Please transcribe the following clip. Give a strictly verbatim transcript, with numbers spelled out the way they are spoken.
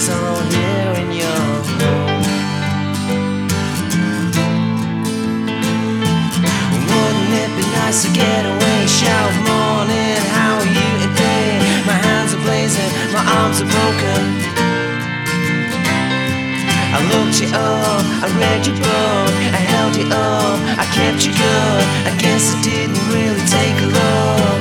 it's all here in your home. Wouldn't it be nice to get away? Shout morning, how are you today? My hands are blazing, my arms are broken. I looked you up, I read your book, I held you up, I kept you good. I guess it didn't really take a look.